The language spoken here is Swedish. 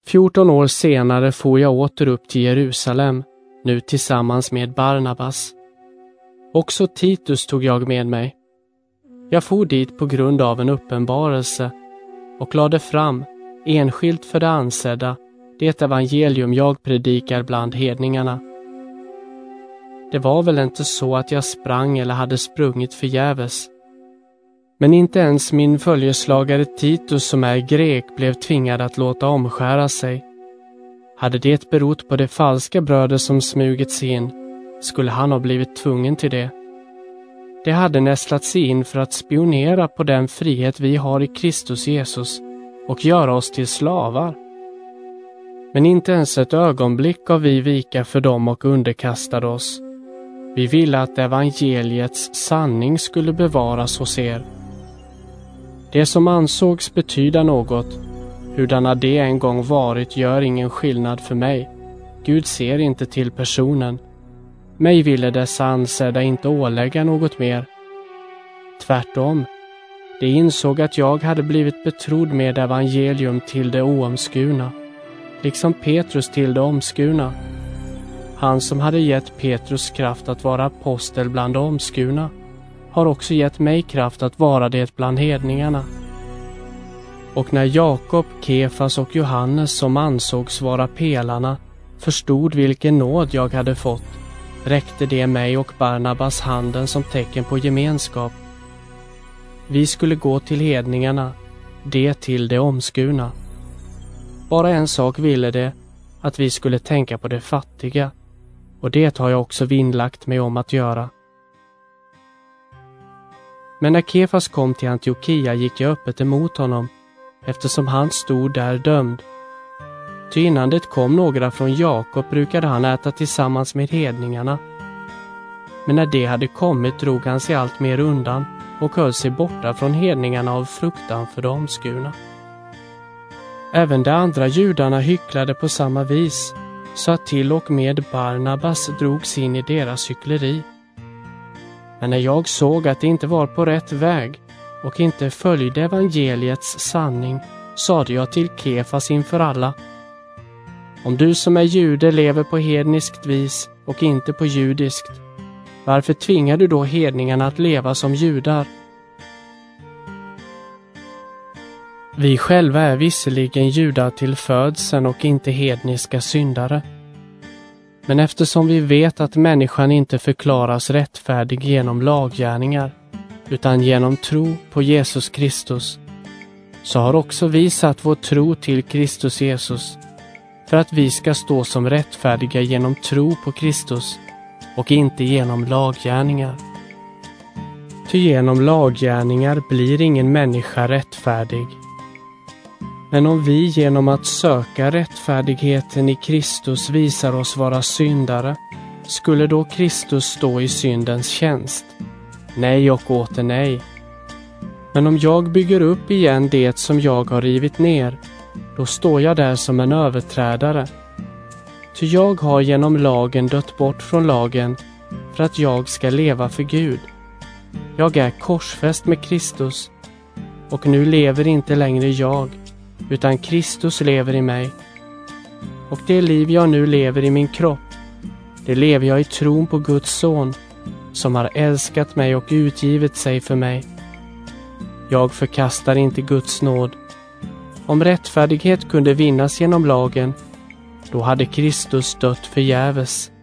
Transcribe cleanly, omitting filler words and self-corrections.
14 år senare for jag åter upp till Jerusalem, nu tillsammans med Barnabas. Också Titus tog jag med mig. Jag for dit på grund av en uppenbarelse och lade fram, enskilt för det ansedda, det evangelium jag predikar bland hedningarna. Det var väl inte så att jag sprang eller hade sprungit förgäves. Men inte ens min följeslagare Titus som är grek blev tvingad att låta omskära sig. Hade det berott på de falska bröder som smugits in, skulle han ha blivit tvungen till det. Det hade nästlat sig in för att spionera på den frihet vi har i Kristus Jesus och göra oss till slavar. Men inte ens ett ögonblick gav vi vika för dem och underkastade oss. Vi ville att evangeliets sanning skulle bevaras hos er. Det som ansågs betyda något, hurdana det en gång varit, gör ingen skillnad för mig. Gud ser inte till personen. Mig ville dessa ansedda inte ålägga något mer. Tvärtom, de insåg att jag hade blivit betrodd med evangelium till det oomskurna, liksom Petrus till det omskurna. Han som hade gett Petrus kraft att vara apostel bland de omskurna har också gett mig kraft att vara det bland hedningarna. Och när Jakob, Kefas och Johannes, som ansågs vara pelarna, förstod vilken nåd jag hade fått, räckte det mig och Barnabas handen som tecken på gemenskap. Vi skulle gå till hedningarna, det till det omskurna. Bara en sak ville det, att vi skulle tänka på det fattiga, och det har jag också vinnlagt mig om att göra. Men när Kefas kom till Antiokia gick jag öppet emot honom, eftersom han stod där dömd. Ty innan det kom några från Jakob brukade han äta tillsammans med hedningarna. Men när det hade kommit drog han sig allt mer undan och höll sig borta från hedningarna av fruktan för de omskurna. Även de andra judarna hycklade på samma vis, så att till och med Barnabas drogs in i deras hyckleri. Men när jag såg att det inte var på rätt väg och inte följde evangeliets sanning, sade jag till Kefas inför alla: om du som är jude lever på hedniskt vis och inte på judiskt, varför tvingar du då hedningarna att leva som judar? Vi själva är visserligen judar till födseln och inte hedniska syndare. Men eftersom vi vet att människan inte förklaras rättfärdig genom laggärningar, utan genom tro på Jesus Kristus, så har också vi satt vår tro till Kristus Jesus, för att vi ska stå som rättfärdiga genom tro på Kristus och inte genom laggärningar. Ty genom laggärningar blir ingen människa rättfärdig. Men om vi genom att söka rättfärdigheten i Kristus visar oss vara syndare, skulle då Kristus stå i syndens tjänst? Nej och åter nej. Men om jag bygger upp igen det som jag har rivit ner, då står jag där som en överträdare. Ty jag har genom lagen dött bort från lagen för att jag ska leva för Gud. Jag är korsfäst med Kristus, och nu lever inte längre jag, utan Kristus lever i mig. Och det liv jag nu lever i min kropp, det lever jag i tron på Guds son, som har älskat mig och utgivit sig för mig. Jag förkastar inte Guds nåd. Om rättfärdighet kunde vinnas genom lagen, då hade Kristus dött förgäves.